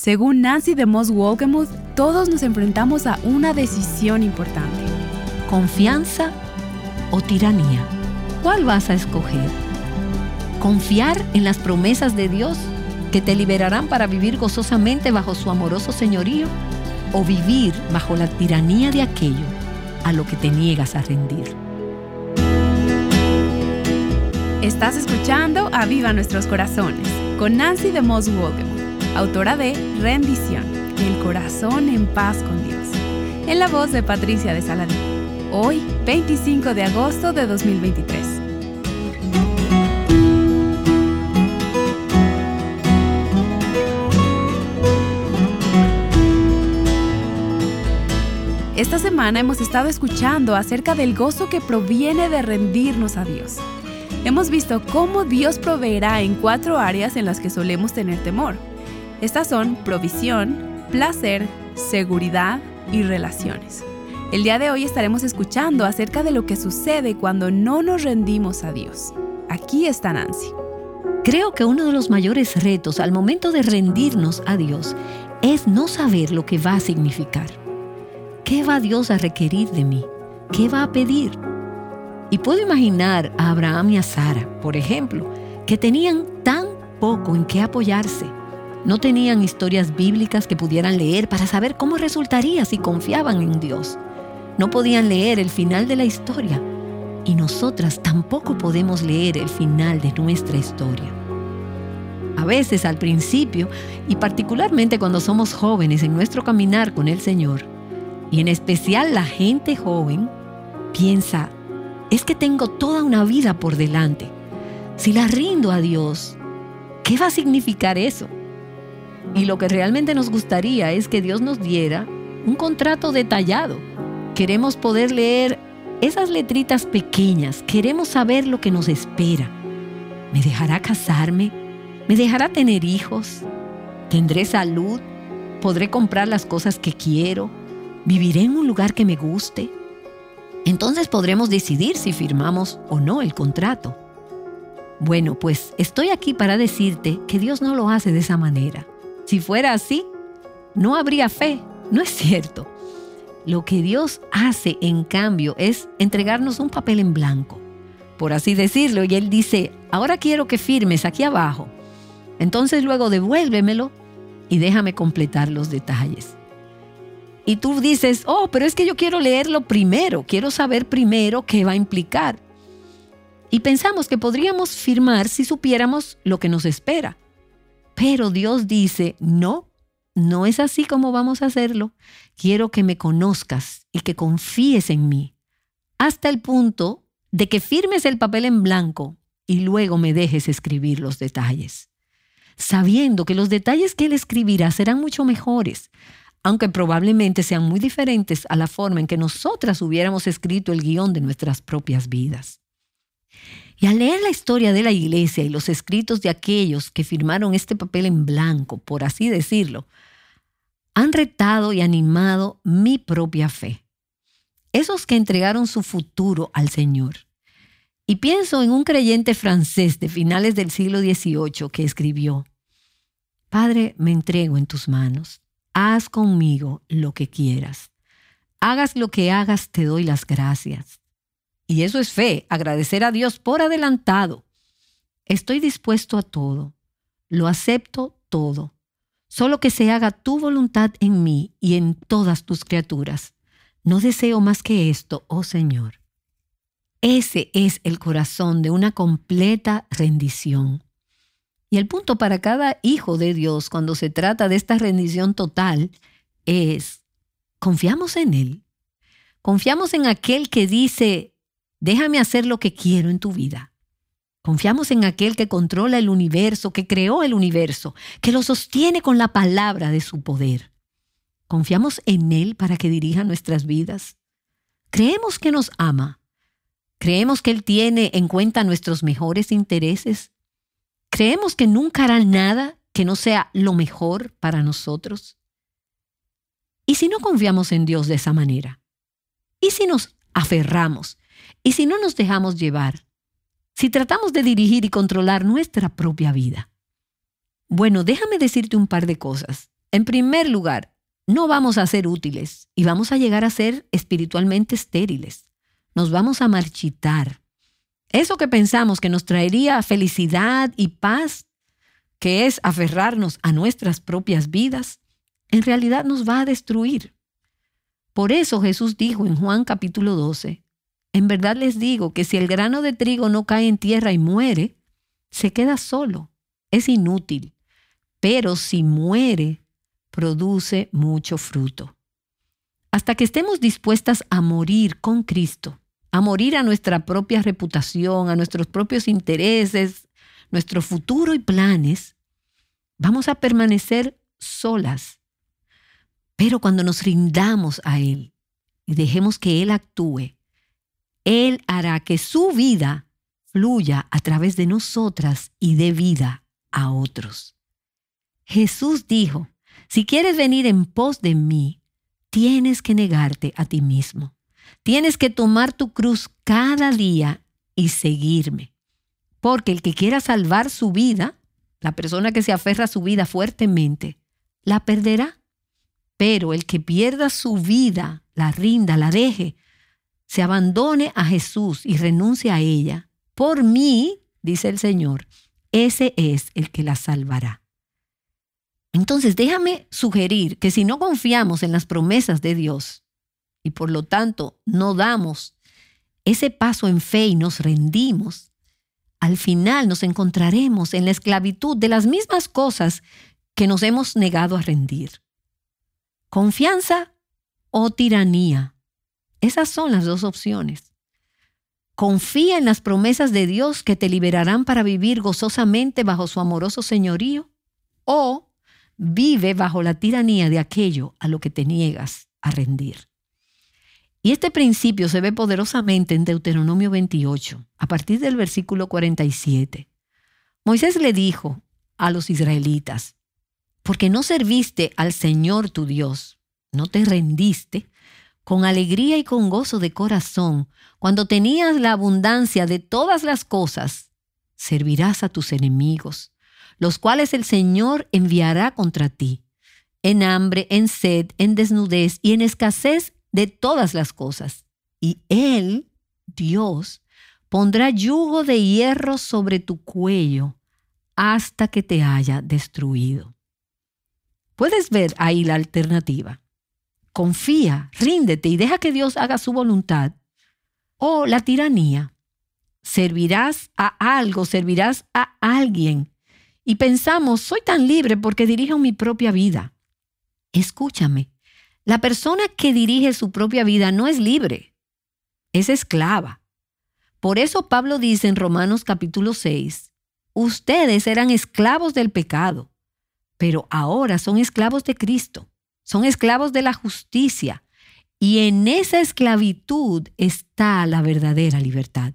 Según Nancy DeMoss Wolgemuth, todos nos enfrentamos a una decisión importante. ¿Confianza o tiranía? ¿Cuál vas a escoger? ¿Confiar en las promesas de Dios que te liberarán para vivir gozosamente bajo su amoroso señorío? ¿O vivir bajo la tiranía de aquello a lo que te niegas a rendir? Estás escuchando Aviva Nuestros Corazones con Nancy DeMoss Wolgemuth, autora de Rendición, el corazón en paz con Dios, en la voz de Patricia de Saladín. Hoy, 25 de agosto de 2023. Esta semana hemos estado escuchando acerca del gozo que proviene de rendirnos a Dios. Hemos visto cómo Dios proveerá en 4 áreas en las que solemos tener temor. Estas son provisión, placer, seguridad y relaciones. El día de hoy estaremos escuchando acerca de lo que sucede cuando no nos rendimos a Dios. Aquí está Nancy. Creo que uno de los mayores retos al momento de rendirnos a Dios es no saber lo que va a significar. ¿Qué va Dios a requerir de mí? ¿Qué va a pedir? Y puedo imaginar a Abraham y a Sara, por ejemplo, que tenían tan poco en qué apoyarse. No tenían historias bíblicas que pudieran leer para saber cómo resultaría si confiaban en Dios. No podían leer el final de la historia. Y nosotras tampoco podemos leer el final de nuestra historia. A veces al principio, y particularmente cuando somos jóvenes en nuestro caminar con el Señor, y en especial la gente joven, piensa, es que tengo toda una vida por delante. Si la rindo a Dios, ¿qué va a significar eso? Y lo que realmente nos gustaría es que Dios nos diera un contrato detallado. Queremos poder leer esas letritas pequeñas. Queremos saber lo que nos espera. ¿Me dejará casarme? ¿Me dejará tener hijos? ¿Tendré salud? ¿Podré comprar las cosas que quiero? ¿Viviré en un lugar que me guste? Entonces podremos decidir si firmamos o no el contrato. Bueno, pues estoy aquí para decirte que Dios no lo hace de esa manera. Si fuera así, no habría fe, ¿no es cierto? Lo que Dios hace, en cambio, es entregarnos un papel en blanco, por así decirlo, y Él dice, ahora quiero que firmes aquí abajo. Entonces luego devuélvemelo y déjame completar los detalles. Y tú dices, pero es que yo quiero leerlo primero, quiero saber primero qué va a implicar. Y pensamos que podríamos firmar si supiéramos lo que nos espera. Pero Dios dice, no es así como vamos a hacerlo. Quiero que me conozcas y que confíes en mí, hasta el punto de que firmes el papel en blanco y luego me dejes escribir los detalles, sabiendo que los detalles que Él escribirá serán mucho mejores, aunque probablemente sean muy diferentes a la forma en que nosotras hubiéramos escrito el guión de nuestras propias vidas. Y al leer la historia de la iglesia y los escritos de aquellos que firmaron este papel en blanco, por así decirlo, han retado y animado mi propia fe. Esos que entregaron su futuro al Señor. Y pienso en un creyente francés de finales del siglo XVIII que escribió, Padre, me entrego en tus manos. Haz conmigo lo que quieras. Hagas lo que hagas, te doy las gracias. Y eso es fe, agradecer a Dios por adelantado. Estoy dispuesto a todo. Lo acepto todo. Solo que se haga tu voluntad en mí y en todas tus criaturas. No deseo más que esto, oh Señor. Ese es el corazón de una completa rendición. Y el punto para cada hijo de Dios cuando se trata de esta rendición total es, ¿confiamos en Él? ¿Confiamos en aquel que dice, déjame hacer lo que quiero en tu vida? ¿Confiamos en aquel que controla el universo, que creó el universo, que lo sostiene con la palabra de su poder? ¿Confiamos en Él para que dirija nuestras vidas? ¿Creemos que nos ama? ¿Creemos que Él tiene en cuenta nuestros mejores intereses? ¿Creemos que nunca hará nada que no sea lo mejor para nosotros? ¿Y si no confiamos en Dios de esa manera? ¿Y si nos aferramos? ¿Y si no nos dejamos llevar? Si tratamos de dirigir y controlar nuestra propia vida. Bueno, déjame decirte un par de cosas. En primer lugar, no vamos a ser útiles y vamos a llegar a ser espiritualmente estériles. Nos vamos a marchitar. Eso que pensamos que nos traería felicidad y paz, que es aferrarnos a nuestras propias vidas, en realidad nos va a destruir. Por eso Jesús dijo en Juan capítulo 12, en verdad les digo que si el grano de trigo no cae en tierra y muere, se queda solo, es inútil, pero si muere, produce mucho fruto. Hasta que estemos dispuestas a morir con Cristo, a morir a nuestra propia reputación, a nuestros propios intereses, nuestro futuro y planes, vamos a permanecer solas. Pero cuando nos rindamos a Él y dejemos que Él actúe, Él hará que su vida fluya a través de nosotras y dé vida a otros. Jesús dijo, si quieres venir en pos de mí, tienes que negarte a ti mismo. Tienes que tomar tu cruz cada día y seguirme. Porque el que quiera salvar su vida, la persona que se aferra a su vida fuertemente, la perderá. Pero el que pierda su vida, la rinda, la deje, se abandone a Jesús y renuncie a ella, por mí, dice el Señor, ese es el que la salvará. Entonces, déjame sugerir que si no confiamos en las promesas de Dios y por lo tanto no damos ese paso en fe y nos rendimos, al final nos encontraremos en la esclavitud de las mismas cosas que nos hemos negado a rendir. ¿Confianza o tiranía? Esas son las dos opciones. Confía en las promesas de Dios que te liberarán para vivir gozosamente bajo su amoroso señorío, o vive bajo la tiranía de aquello a lo que te niegas a rendir. Y este principio se ve poderosamente en Deuteronomio 28, a partir del versículo 47. Moisés le dijo a los israelitas, porque no serviste al Señor tu Dios, no te rendiste, con alegría y con gozo de corazón, cuando tenías la abundancia de todas las cosas, servirás a tus enemigos, los cuales el Señor enviará contra ti, en hambre, en sed, en desnudez y en escasez de todas las cosas. Y Él, Dios, pondrá yugo de hierro sobre tu cuello hasta que te haya destruido. Puedes ver ahí la alternativa. Confía, ríndete y deja que Dios haga su voluntad. O la tiranía. Servirás a algo, servirás a alguien. Y pensamos, soy tan libre porque dirijo mi propia vida. Escúchame, la persona que dirige su propia vida no es libre, es esclava. Por eso Pablo dice en Romanos capítulo 6, ustedes eran esclavos del pecado, pero ahora son esclavos de Cristo, son esclavos de la justicia, y en esa esclavitud está la verdadera libertad.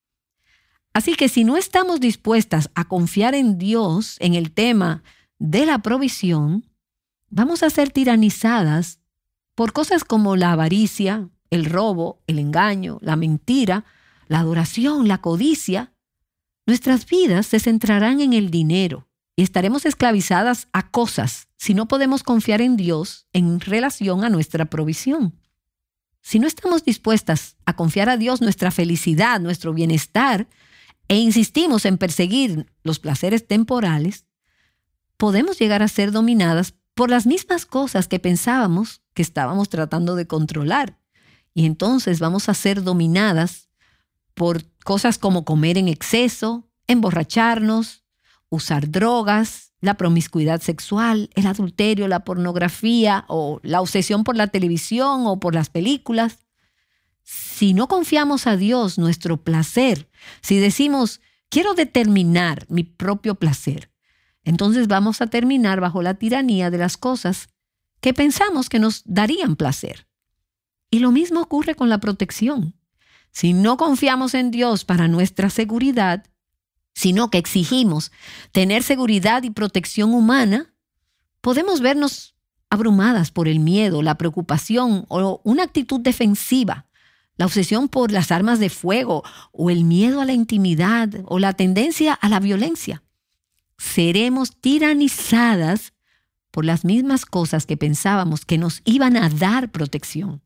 Así que si no estamos dispuestas a confiar en Dios en el tema de la provisión, vamos a ser tiranizadas por cosas como la avaricia, el robo, el engaño, la mentira, la adoración, la codicia. Nuestras vidas se centrarán en el dinero y estaremos esclavizadas a cosas si no podemos confiar en Dios en relación a nuestra provisión. Si no estamos dispuestas a confiar a Dios nuestra felicidad, nuestro bienestar, e insistimos en perseguir los placeres temporales, podemos llegar a ser dominadas por las mismas cosas que pensábamos que estábamos tratando de controlar. Y entonces vamos a ser dominadas por cosas como comer en exceso, emborracharnos, usar drogas, la promiscuidad sexual, el adulterio, la pornografía o la obsesión por la televisión o por las películas. Si no confiamos a Dios nuestro placer, si decimos, quiero determinar mi propio placer, entonces vamos a terminar bajo la tiranía de las cosas que pensamos que nos darían placer. Y lo mismo ocurre con la protección. Si no confiamos en Dios para nuestra seguridad, sino que exigimos tener seguridad y protección humana, podemos vernos abrumadas por el miedo, la preocupación o una actitud defensiva, la obsesión por las armas de fuego o el miedo a la intimidad o la tendencia a la violencia. Seremos tiranizadas por las mismas cosas que pensábamos que nos iban a dar protección.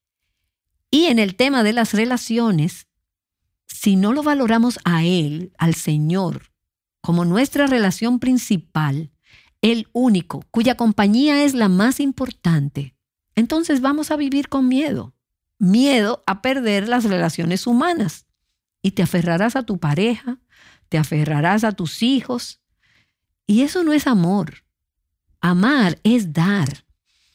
Y en el tema de las relaciones, si no lo valoramos a Él, al Señor, como nuestra relación principal, el único cuya compañía es la más importante, entonces vamos a vivir con miedo. Miedo a perder las relaciones humanas. Y te aferrarás a tu pareja, te aferrarás a tus hijos. Y eso no es amor. Amar es dar.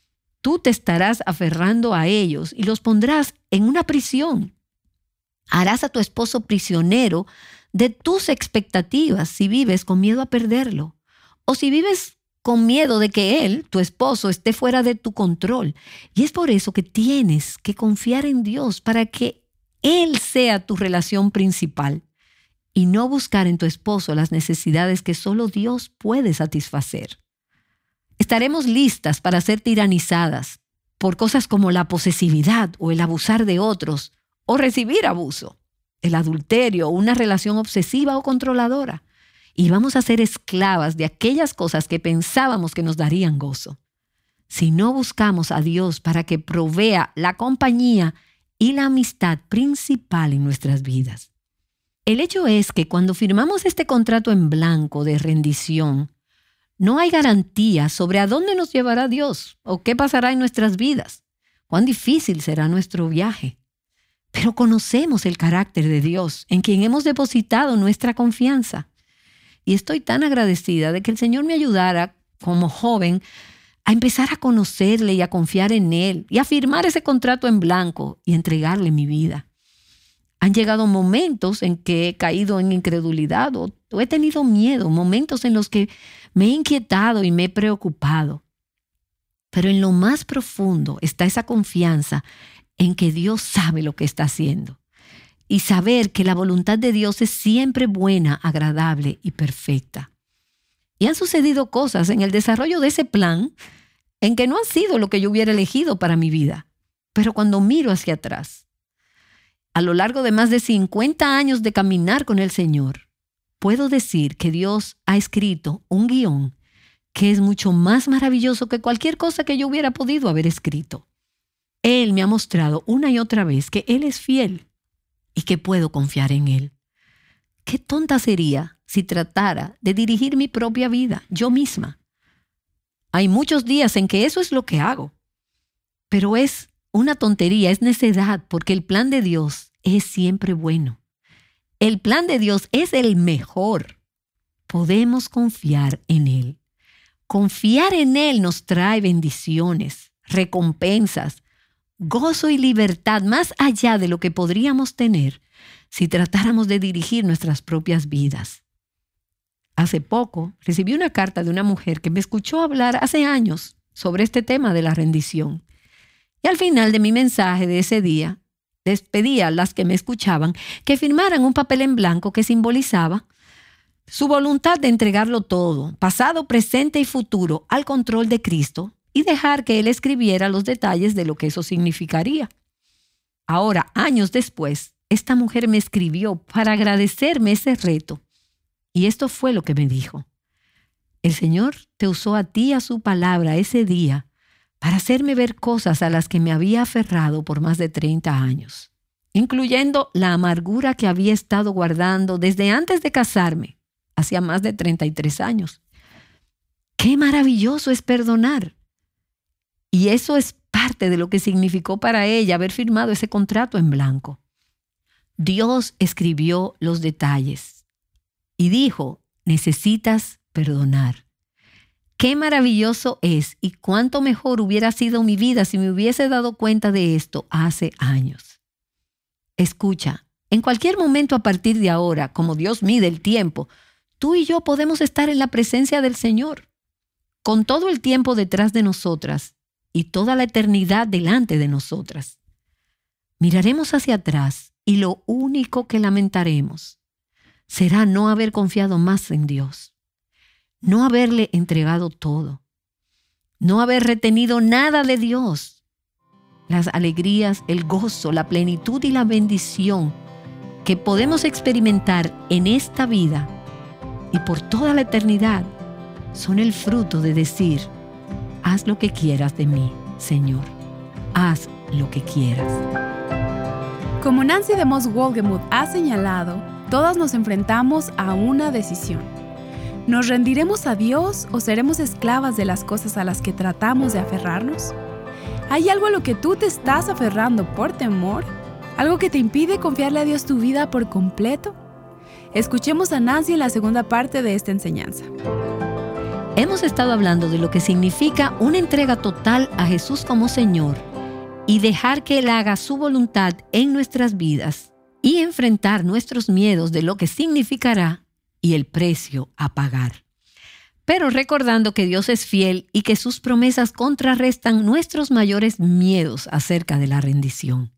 Tú te estarás aferrando a ellos y los pondrás en una prisión. Harás a tu esposo prisionero de tus expectativas si vives con miedo a perderlo. O si vives con miedo de que él, tu esposo, esté fuera de tu control. Y es por eso que tienes que confiar en Dios para que Él sea tu relación principal y no buscar en tu esposo las necesidades que solo Dios puede satisfacer. Estaremos listas para ser tiranizadas por cosas como la posesividad o el abusar de otros o recibir abuso, el adulterio o una relación obsesiva o controladora. Y vamos a ser esclavas de aquellas cosas que pensábamos que nos darían gozo. Si no buscamos a Dios para que provea la compañía y la amistad principal en nuestras vidas. El hecho es que cuando firmamos este contrato en blanco de rendición, no hay garantía sobre a dónde nos llevará Dios o qué pasará en nuestras vidas, cuán difícil será nuestro viaje. Pero conocemos el carácter de Dios en quien hemos depositado nuestra confianza. Y estoy tan agradecida de que el Señor me ayudara como joven a empezar a conocerle y a confiar en Él y a firmar ese contrato en blanco y entregarle mi vida. Han llegado momentos en que he caído en incredulidad o he tenido miedo, momentos en los que me he inquietado y me he preocupado. Pero en lo más profundo está esa confianza en que Dios sabe lo que está haciendo. Y saber que la voluntad de Dios es siempre buena, agradable y perfecta. Y han sucedido cosas en el desarrollo de ese plan en que no han sido lo que yo hubiera elegido para mi vida. Pero cuando miro hacia atrás, a lo largo de más de 50 años de caminar con el Señor, puedo decir que Dios ha escrito un guión que es mucho más maravilloso que cualquier cosa que yo hubiera podido haber escrito. Él me ha mostrado una y otra vez que Él es fiel y que puedo confiar en Él. Qué tonta sería si tratara de dirigir mi propia vida, yo misma. Hay muchos días en que eso es lo que hago. Pero es una tontería, es necedad, porque el plan de Dios es siempre bueno. El plan de Dios es el mejor. Podemos confiar en Él. Confiar en Él nos trae bendiciones, recompensas, gozo y libertad más allá de lo que podríamos tener si tratáramos de dirigir nuestras propias vidas. Hace poco recibí una carta de una mujer que me escuchó hablar hace años sobre este tema de la rendición. Y al final de mi mensaje de ese día, les pedí a las que me escuchaban que firmaran un papel en blanco que simbolizaba su voluntad de entregarlo todo, pasado, presente y futuro, al control de Cristo, y dejar que Él escribiera los detalles de lo que eso significaría. Ahora, años después, esta mujer me escribió para agradecerme ese reto. Y esto fue lo que me dijo. El Señor te usó a ti y a su palabra ese día para hacerme ver cosas a las que me había aferrado por más de 30 años, incluyendo la amargura que había estado guardando desde antes de casarme, hacía más de 33 años. ¡Qué maravilloso es perdonar! Y eso es parte de lo que significó para ella haber firmado ese contrato en blanco. Dios escribió los detalles y dijo, necesitas perdonar. Qué maravilloso es y cuánto mejor hubiera sido mi vida si me hubiese dado cuenta de esto hace años. Escucha, en cualquier momento a partir de ahora, como Dios mide el tiempo, tú y yo podemos estar en la presencia del Señor, con todo el tiempo detrás de nosotras y toda la eternidad delante de nosotras. Miraremos hacia atrás y lo único que lamentaremos será no haber confiado más en Dios, no haberle entregado todo, no haber retenido nada de Dios. Las alegrías, el gozo, la plenitud y la bendición que podemos experimentar en esta vida y por toda la eternidad son el fruto de decir, haz lo que quieras de mí, Señor. Haz lo que quieras. Como Nancy DeMoss Wolgemuth ha señalado, todas nos enfrentamos a una decisión. ¿Nos rendiremos a Dios o seremos esclavas de las cosas a las que tratamos de aferrarnos? ¿Hay algo a lo que tú te estás aferrando por temor? ¿Algo que te impide confiarle a Dios tu vida por completo? Escuchemos a Nancy en la segunda parte de esta enseñanza. Hemos estado hablando de lo que significa una entrega total a Jesús como Señor y dejar que Él haga su voluntad en nuestras vidas y enfrentar nuestros miedos de lo que significará y el precio a pagar. Pero recordando que Dios es fiel y que sus promesas contrarrestan nuestros mayores miedos acerca de la rendición.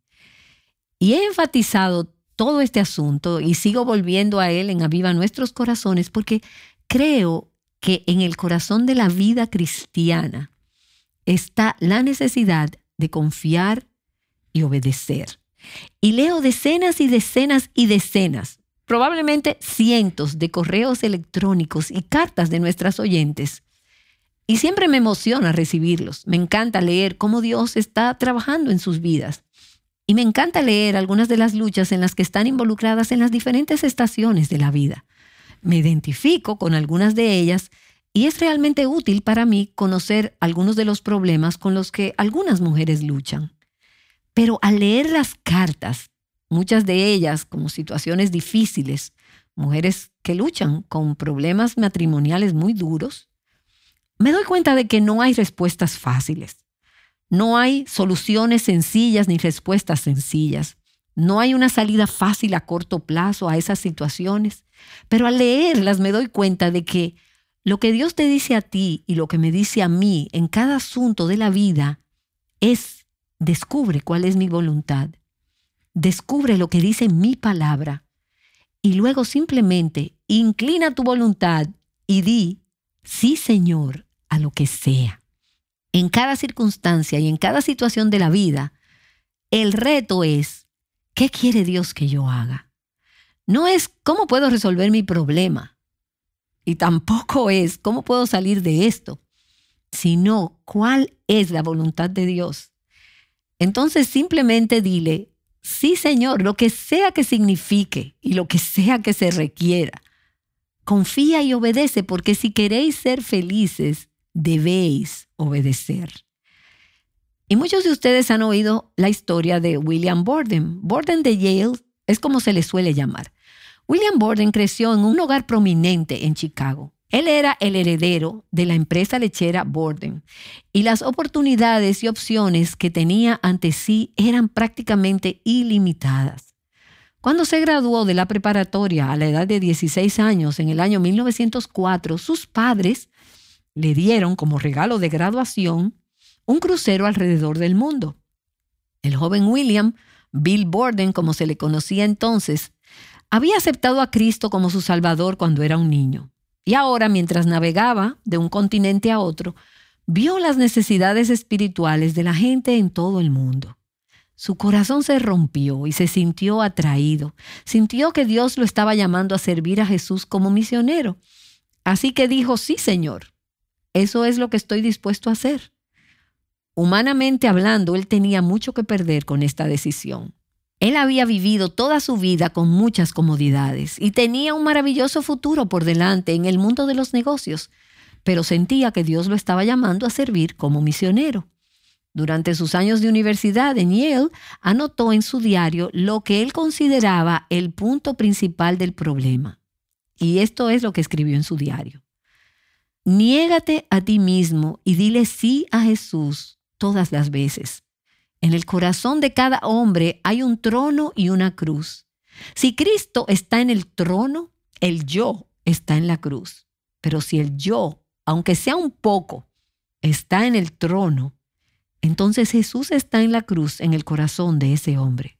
Y he enfatizado todo este asunto y sigo volviendo a Él en Aviva Nuestros Corazones porque creo que en el corazón de la vida cristiana está la necesidad de confiar y obedecer. Y leo decenas y decenas y decenas, probablemente cientos de correos electrónicos y cartas de nuestras oyentes. Y siempre me emociona recibirlos. Me encanta leer cómo Dios está trabajando en sus vidas. Y me encanta leer algunas de las luchas en las que están involucradas en las diferentes estaciones de la vida. Me identifico con algunas de ellas y es realmente útil para mí conocer algunos de los problemas con los que algunas mujeres luchan. Pero al leer las cartas, muchas de ellas como situaciones difíciles, mujeres que luchan con problemas matrimoniales muy duros, me doy cuenta de que no hay respuestas fáciles. No hay soluciones sencillas ni respuestas sencillas. No hay una salida fácil a corto plazo a esas situaciones. Pero al leerlas me doy cuenta de que lo que Dios te dice a ti y lo que me dice a mí en cada asunto de la vida es: descubre cuál es mi voluntad. Descubre lo que dice mi palabra. Y luego simplemente inclina tu voluntad y di: sí, Señor, a lo que sea. En cada circunstancia y en cada situación de la vida, el reto es: ¿qué quiere Dios que yo haga? No es cómo puedo resolver mi problema, y tampoco es cómo puedo salir de esto, sino cuál es la voluntad de Dios. Entonces simplemente dile: sí, Señor, lo que sea que signifique y lo que sea que se requiera. Confía y obedece, porque si queréis ser felices, debéis obedecer. Y muchos de ustedes han oído la historia de William Borden. Borden de Yale es como se le suele llamar. William Borden creció en un hogar prominente en Chicago. Él era el heredero de la empresa lechera Borden y las oportunidades y opciones que tenía ante sí eran prácticamente ilimitadas. Cuando se graduó de la preparatoria a la edad de 16 años en el año 1904, sus padres le dieron como regalo de graduación un crucero alrededor del mundo. El joven William, Bill Borden, como se le conocía entonces, había aceptado a Cristo como su Salvador cuando era un niño. Y ahora, mientras navegaba de un continente a otro, vio las necesidades espirituales de la gente en todo el mundo. Su corazón se rompió y se sintió atraído. Sintió que Dios lo estaba llamando a servir a Jesús como misionero. Así que dijo: sí, Señor, eso es lo que estoy dispuesto a hacer. Humanamente hablando, él tenía mucho que perder con esta decisión. Él había vivido toda su vida con muchas comodidades y tenía un maravilloso futuro por delante en el mundo de los negocios, pero sentía que Dios lo estaba llamando a servir como misionero. Durante sus años de universidad en Yale, anotó en su diario lo que él consideraba el punto principal del problema. Y esto es lo que escribió en su diario: niégate a ti mismo y dile sí a Jesús todas las veces. En el corazón de cada hombre hay un trono y una cruz. Si Cristo está en el trono, el yo está en la cruz. Pero si el yo, aunque sea un poco, está en el trono, entonces Jesús está en la cruz en el corazón de ese hombre.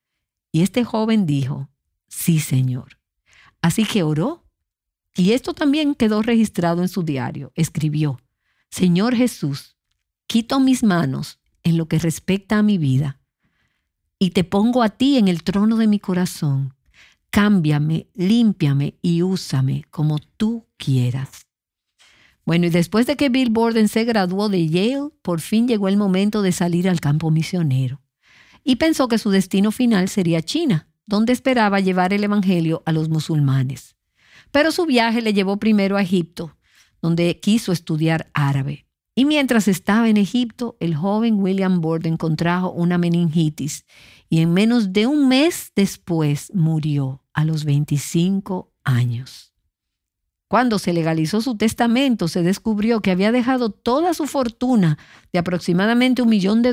Y este joven dijo: sí, Señor. Así que oró. Y esto también quedó registrado en su diario. Escribió: Señor Jesús, quito mis manos en lo que respecta a mi vida y te pongo a ti en el trono de mi corazón. Cámbiame, límpiame y úsame como tú quieras. Bueno, y después de que Bill Borden se graduó de Yale, por fin llegó el momento de salir al campo misionero. Y pensó que su destino final sería China, donde esperaba llevar el evangelio a los musulmanes. Pero su viaje le llevó primero a Egipto, donde quiso estudiar árabe. Y mientras estaba en Egipto, el joven William Borden contrajo una meningitis y en menos de un mes después murió a los 25 años. Cuando se legalizó su testamento, se descubrió que había dejado toda su fortuna de aproximadamente $1 millón,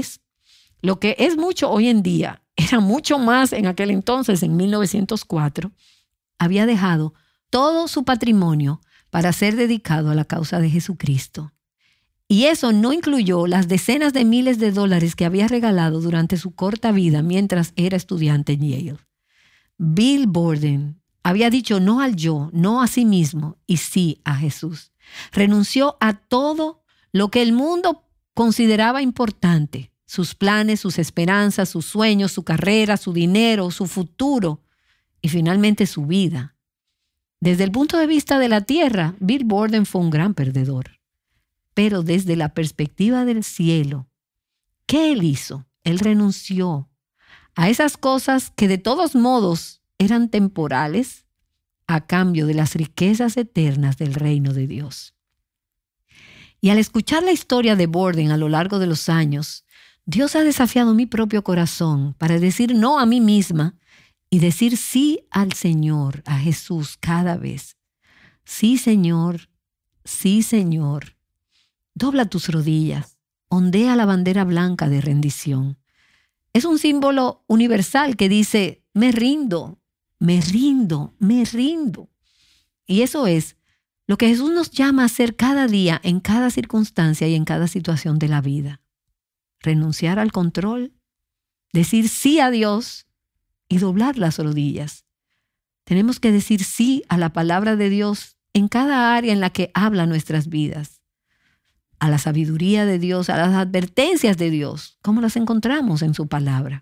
lo que es mucho hoy en día, era mucho más en aquel entonces, en 1904. Había dejado todo su patrimonio para ser dedicado a la causa de Jesucristo. Y eso no incluyó las decenas de miles de dólares que había regalado durante su corta vida mientras era estudiante en Yale. Bill Borden había dicho no al yo, no a sí mismo y sí a Jesús. Renunció a todo lo que el mundo consideraba importante, sus planes, sus esperanzas, sus sueños, su carrera, su dinero, su futuro y finalmente su vida. Desde el punto de vista de la tierra, Bill Borden fue un gran perdedor. Pero desde la perspectiva del cielo, ¿qué él hizo? Él renunció a esas cosas que de todos modos eran temporales a cambio de las riquezas eternas del reino de Dios. Y al escuchar la historia de Borden a lo largo de los años, Dios ha desafiado mi propio corazón para decir no a mí misma y decir sí al Señor, a Jesús cada vez. Sí, Señor, sí, Señor. Dobla tus rodillas, ondea la bandera blanca de rendición. Es un símbolo universal que dice, me rindo, me rindo, me rindo. Y eso es lo que Jesús nos llama a hacer cada día, en cada circunstancia y en cada situación de la vida. Renunciar al control, decir sí a Dios y doblar las rodillas. Tenemos que decir sí a la palabra de Dios en cada área en la que habla nuestras vidas. A la sabiduría de Dios, a las advertencias de Dios, como las encontramos en su palabra.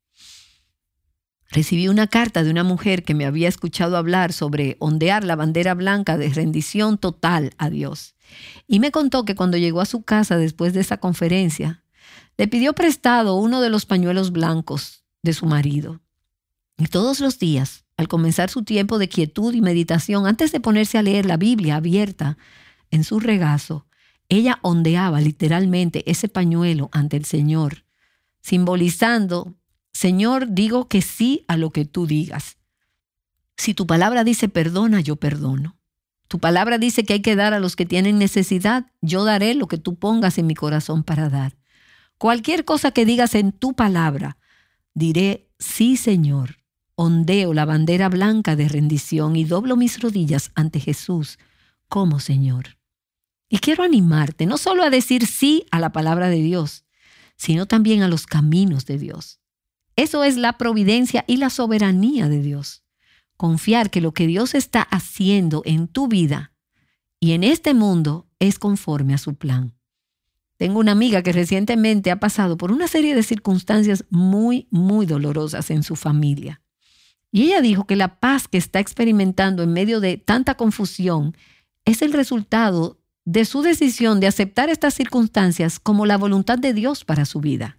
Recibí una carta de una mujer que me había escuchado hablar sobre ondear la bandera blanca de rendición total a Dios. Y me contó que cuando llegó a su casa después de esa conferencia, le pidió prestado uno de los pañuelos blancos de su marido. Y todos los días, al comenzar su tiempo de quietud y meditación, antes de ponerse a leer la Biblia abierta en su regazo, ella ondeaba literalmente ese pañuelo ante el Señor, simbolizando, Señor, digo que sí a lo que tú digas. Si tu palabra dice perdona, yo perdono. Tu palabra dice que hay que dar a los que tienen necesidad, yo daré lo que tú pongas en mi corazón para dar. Cualquier cosa que digas en tu palabra, diré sí, Señor. Ondeo la bandera blanca de rendición y doblo mis rodillas ante Jesús como Señor. Y quiero animarte no solo a decir sí a la palabra de Dios, sino también a los caminos de Dios. Eso es la providencia y la soberanía de Dios. Confiar que lo que Dios está haciendo en tu vida y en este mundo es conforme a su plan. Tengo una amiga que recientemente ha pasado por una serie de circunstancias muy, muy dolorosas en su familia. Y ella dijo que la paz que está experimentando en medio de tanta confusión es el resultado de su decisión de aceptar estas circunstancias como la voluntad de Dios para su vida.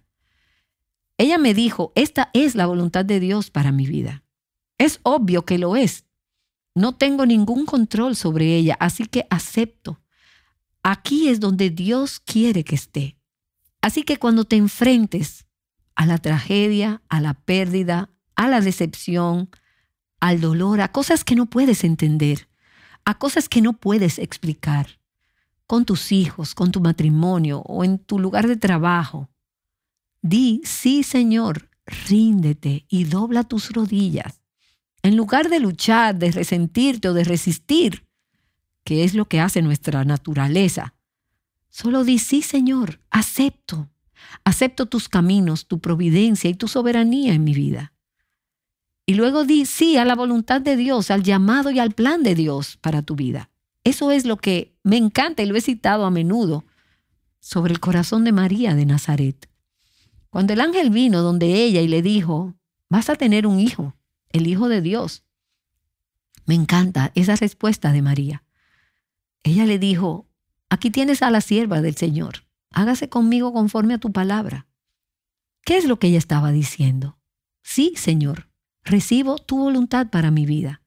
Ella me dijo, esta es la voluntad de Dios para mi vida. Es obvio que lo es. No tengo ningún control sobre ella, así que acepto. Aquí es donde Dios quiere que esté. Así que cuando te enfrentes a la tragedia, a la pérdida, a la decepción, al dolor, a cosas que no puedes entender, a cosas que no puedes explicar, con tus hijos, con tu matrimonio o en tu lugar de trabajo, di, sí, Señor, ríndete y dobla tus rodillas. En lugar de luchar, de resentirte o de resistir, que es lo que hace nuestra naturaleza, solo di, sí, Señor, acepto tus caminos, tu providencia y tu soberanía en mi vida. Y luego di sí a la voluntad de Dios, al llamado y al plan de Dios para tu vida. Eso es lo que me encanta y lo he citado a menudo sobre el corazón de María de Nazaret. Cuando el ángel vino donde ella y le dijo, vas a tener un hijo, el Hijo de Dios. Me encanta esa respuesta de María. Ella le dijo: aquí tienes a la sierva del Señor. Hágase conmigo conforme a tu palabra. ¿Qué es lo que ella estaba diciendo? Sí, Señor, recibo tu voluntad para mi vida.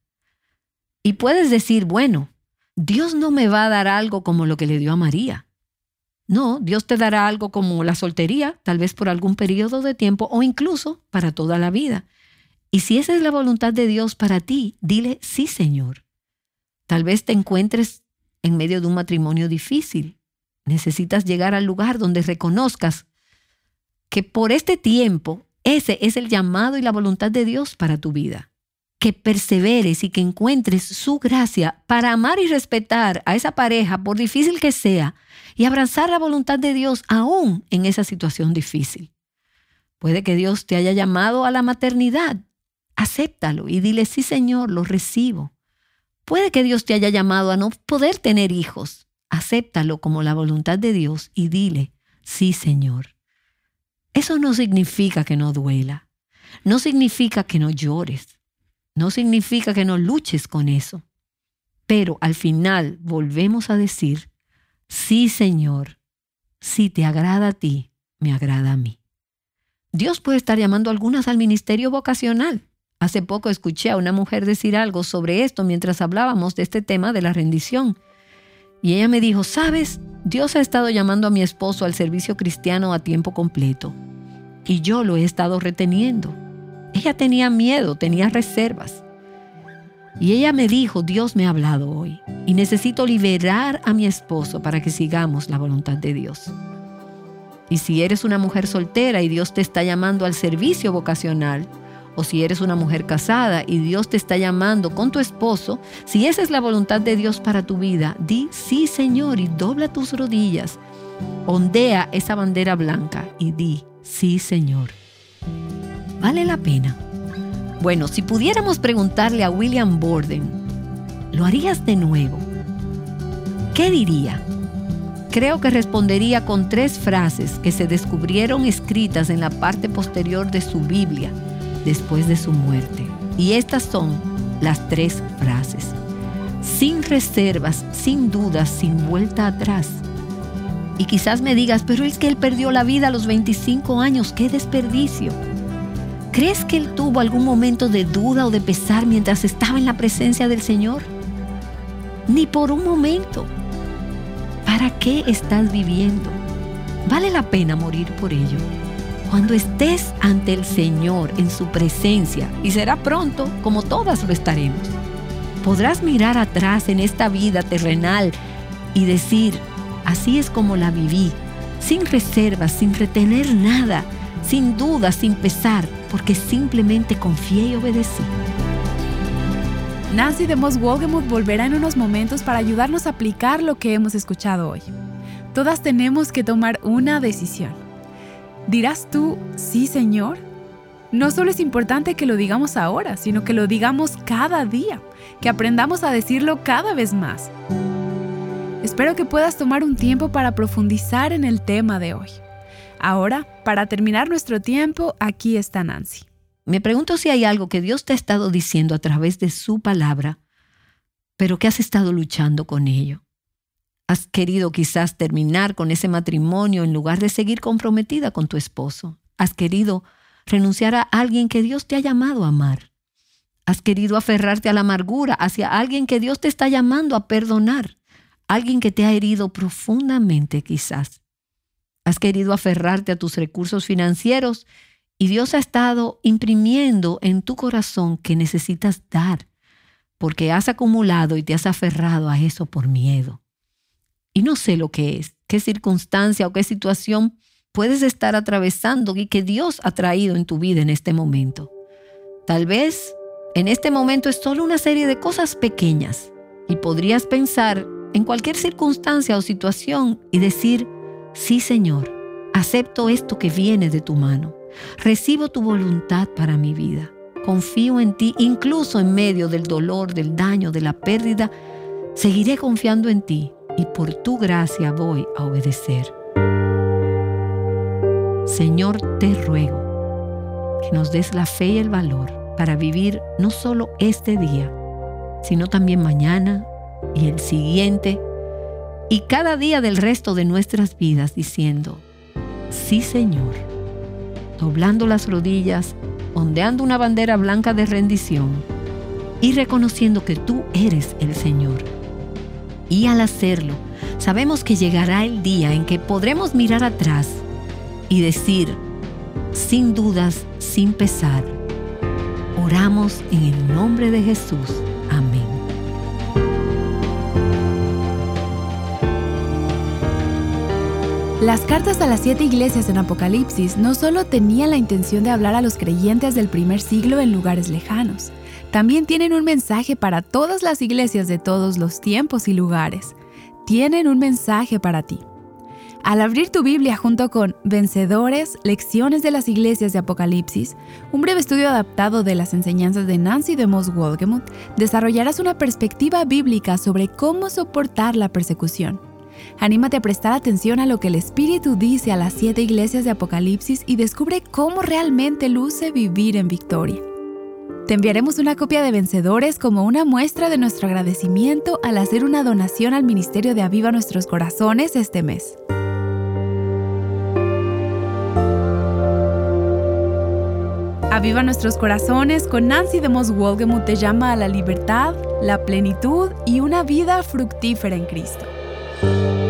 Y puedes decir, bueno, Dios no me va a dar algo como lo que le dio a María. No, Dios te dará algo como la soltería, tal vez por algún periodo de tiempo o incluso para toda la vida. Y si esa es la voluntad de Dios para ti, dile sí, Señor. Tal vez te encuentres en medio de un matrimonio difícil. Necesitas llegar al lugar donde reconozcas que por este tiempo ese es el llamado y la voluntad de Dios para tu vida. Que perseveres y que encuentres su gracia para amar y respetar a esa pareja, por difícil que sea, y abrazar la voluntad de Dios aún en esa situación difícil. Puede que Dios te haya llamado a la maternidad. Acéptalo y dile, sí, Señor, lo recibo. Puede que Dios te haya llamado a no poder tener hijos. Acéptalo como la voluntad de Dios y dile, sí, Señor. Eso no significa que no duela. No significa que no llores. No significa que no luches con eso. Pero al final volvemos a decir, sí, Señor, si te agrada a ti, me agrada a mí. Dios puede estar llamando a algunas al ministerio vocacional. Hace poco escuché a una mujer decir algo sobre esto mientras hablábamos de este tema de la rendición. Y ella me dijo, ¿sabes? Dios ha estado llamando a mi esposo al servicio cristiano a tiempo completo. Y yo lo he estado reteniendo. Ella tenía miedo, tenía reservas. Y ella me dijo, Dios me ha hablado hoy y necesito liberar a mi esposo para que sigamos la voluntad de Dios. Y si eres una mujer soltera y Dios te está llamando al servicio vocacional, o si eres una mujer casada y Dios te está llamando con tu esposo, si esa es la voluntad de Dios para tu vida, di sí, Señor, y dobla tus rodillas. Ondea esa bandera blanca y di sí, Señor. ¿Vale la pena? Bueno, si pudiéramos preguntarle a William Borden, ¿lo harías de nuevo? ¿Qué diría? Creo que respondería con 3 frases que se descubrieron escritas en la parte posterior de su Biblia después de su muerte. Y estas son las 3 frases. Sin reservas, sin dudas, sin vuelta atrás. Y quizás me digas, pero es que él perdió la vida a los 25 años. ¡Qué desperdicio! ¿Crees que él tuvo algún momento de duda o de pesar mientras estaba en la presencia del Señor? Ni por un momento. ¿Para qué estás viviendo? ¿Vale la pena morir por ello? Cuando estés ante el Señor en su presencia, y será pronto, como todas lo estaremos, podrás mirar atrás en esta vida terrenal y decir, así es como la viví, sin reservas, sin retener nada, sin duda, sin pesar, porque simplemente confié y obedecí. Nancy DeMoss Wolgemuth volverá en unos momentos para ayudarnos a aplicar lo que hemos escuchado hoy. Todas tenemos que tomar una decisión. ¿Dirás tú, sí, Señor? No solo es importante que lo digamos ahora, sino que lo digamos cada día, que aprendamos a decirlo cada vez más. Espero que puedas tomar un tiempo para profundizar en el tema de hoy. Ahora, para terminar nuestro tiempo, aquí está Nancy. Me pregunto si hay algo que Dios te ha estado diciendo a través de su palabra, pero que has estado luchando con ello. Has querido quizás terminar con ese matrimonio en lugar de seguir comprometida con tu esposo. Has querido renunciar a alguien que Dios te ha llamado a amar. Has querido aferrarte a la amargura hacia alguien que Dios te está llamando a perdonar. Alguien que te ha herido profundamente quizás. Has querido aferrarte a tus recursos financieros y Dios ha estado imprimiendo en tu corazón que necesitas dar porque has acumulado y te has aferrado a eso por miedo. Y no sé lo que es, qué circunstancia o qué situación puedes estar atravesando y que Dios ha traído en tu vida en este momento. Tal vez en este momento es solo una serie de cosas pequeñas y podrías pensar en cualquier circunstancia o situación y decir, sí, Señor, acepto esto que viene de tu mano. Recibo tu voluntad para mi vida. Confío en ti, incluso en medio del dolor, del daño, de la pérdida. Seguiré confiando en ti y por tu gracia voy a obedecer. Señor, te ruego que nos des la fe y el valor para vivir no solo este día, sino también mañana y el siguiente, y cada día del resto de nuestras vidas diciendo, sí, Señor, doblando las rodillas, ondeando una bandera blanca de rendición y reconociendo que tú eres el Señor. Y al hacerlo, sabemos que llegará el día en que podremos mirar atrás y decir, sin dudas, sin pesar, oramos en el nombre de Jesús. Amén. Las cartas a las 7 iglesias en Apocalipsis no solo tenían la intención de hablar a los creyentes del primer siglo en lugares lejanos, también tienen un mensaje para todas las iglesias de todos los tiempos y lugares. Tienen un mensaje para ti. Al abrir tu Biblia junto con Vencedores, Lecciones de las Iglesias de Apocalipsis, un breve estudio adaptado de las enseñanzas de Nancy DeMoss Wolgemuth, desarrollarás una perspectiva bíblica sobre cómo soportar la persecución. Anímate a prestar atención a lo que el Espíritu dice a las 7 iglesias de Apocalipsis y descubre cómo realmente luce vivir en victoria. Te enviaremos una copia de Vencedores como una muestra de nuestro agradecimiento al hacer una donación al Ministerio de Aviva Nuestros Corazones este mes. Aviva Nuestros Corazones con Nancy DeMoss Wolgemuth te llama a la libertad, la plenitud y una vida fructífera en Cristo.